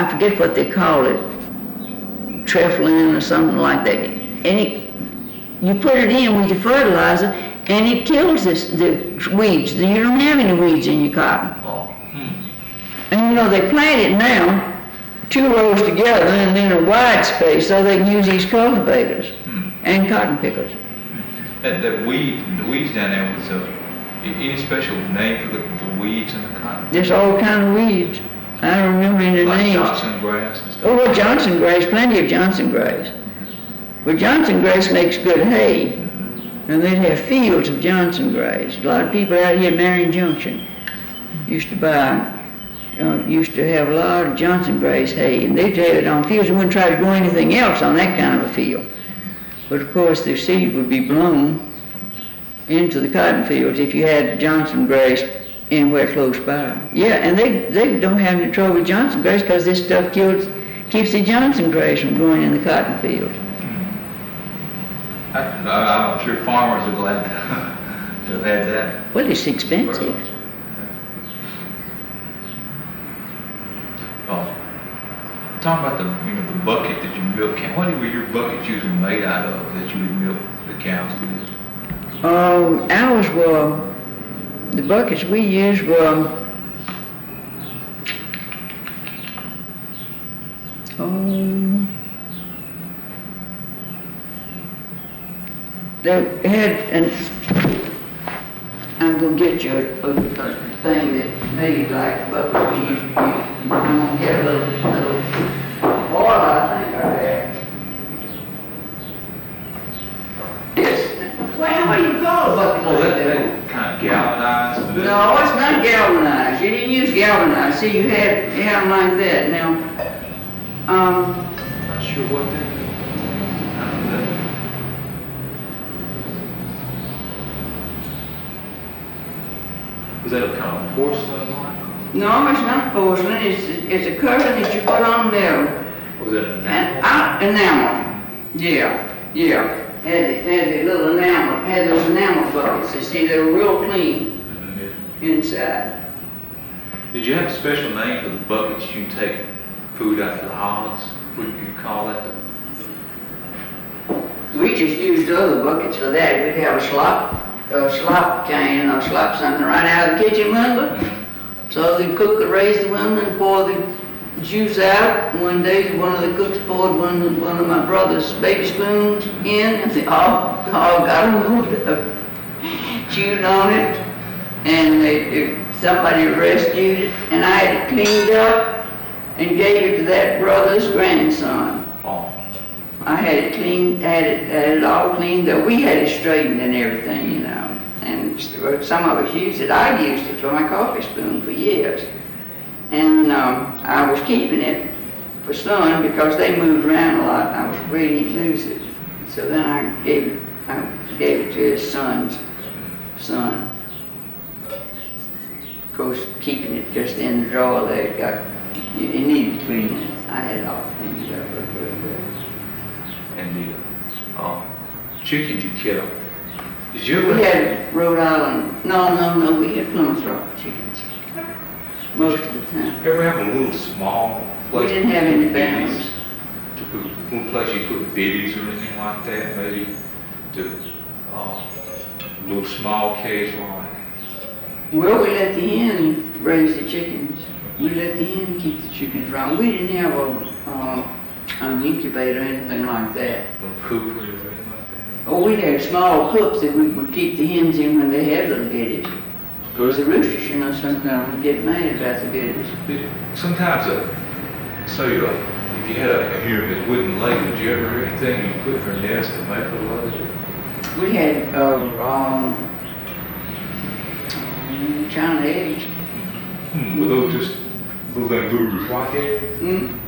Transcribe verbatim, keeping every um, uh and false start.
I forget what they call it, Treflin or something like that. And it, you put it in with your fertilizer, and it kills this, the weeds. You don't have any weeds in your cotton. Oh. Hmm. And you know, they plant it now, two rows together and in a wide space so they can use these cultivators hmm. and cotton pickers. That, that weed, the weeds down there was uh, any special name for the, the weeds in the cotton? There's all kind of weeds. I don't remember any like names. Johnson grass and stuff? Oh, well, Johnson grass, plenty of Johnson grass. But Johnson grass makes good hay. And they'd have fields of Johnson grass. A lot of people out here at Marion Junction used to buy, uh, used to have a lot of Johnson grass hay, and they'd have it on fields and wouldn't try to grow anything else on that kind of a field. But of course, the seed would be blown into the cotton fields if you had Johnson grass anywhere close by. Yeah, and they, they don't have any trouble with Johnson grass because this stuff kills, keeps the Johnson grass from growing in the cotton fields. I, I'm sure farmers are glad to have had that. Well, it's expensive. Oh, talk about the you know the bucket that you milk. What were your buckets usually made out of that you would milk the cows with? Um, ours were, the buckets we used were, um, they had, and I'm going to get you a, a, a thing that made like buckets we used to use. I'm going to get a little, little oil, I think, right there. Yes. Well, what do you call a bucket Oh, like that, that? that kind of galvanized. No, it's not galvanized. You didn't use galvanized. See, you had, you had them like that. Now, um, Not sure what that is. I don't know. Was that a kind of porcelain one? no, it's not porcelain. It's, it's a cover that you put on metal. Was it an And uh, enamel. Yeah, yeah. Had the, had the little enamel, had those enamel buckets. You see, they were real clean inside. Did you have a special name for the buckets you take food out of the hogs? What did you call that? We just used other buckets for that. We'd have a slop, a slop can or slop something right out of the kitchen window. So the cook could raise the window and pour the juice out. One day, one of the cooks poured one, one of my brother's baby spoons in, and they all, all got a hold of, chewed on it, and they, they, somebody rescued it, and I had it cleaned up and gave it to that brother's grandson. Oh. I had it cleaned, had it, had it all cleaned up. We had it straightened and everything, you know. And some of us used it. I used it for my coffee spoon for years. And um, I was keeping it for son because they moved around a lot and I was afraid he'd lose it. So then I gave it, I gave it to his son's son. Of course, keeping it just in the drawer there, it got, it needed cleaning. I had it all cleaned up real good. And the uh, chickens you kill, did you ever? We had Rhode Island, no, no, no, we had Plymouth Rock chickens. Most of the time. Ever have a little small place? We didn't have any barrels. To put, one place you put biddies or anything like that, maybe to uh, a little small cage like. Well, we let the hen raise the chickens. We let the hen keep the chickens around. We didn't have a, um, an incubator or anything like that. A coop or anything like that. Oh, we had small coops that we would keep the hens in when they had little biddies. Because the roosters, you know, sometimes would get mad about the biddies. Sometimes, uh, say, uh, if you had a, a hen that wouldn't lay, did you ever have anything you put for a nest to make her lay? We had, uh, um, China eggs. Hmm, were those just little, little white eggs? Mm.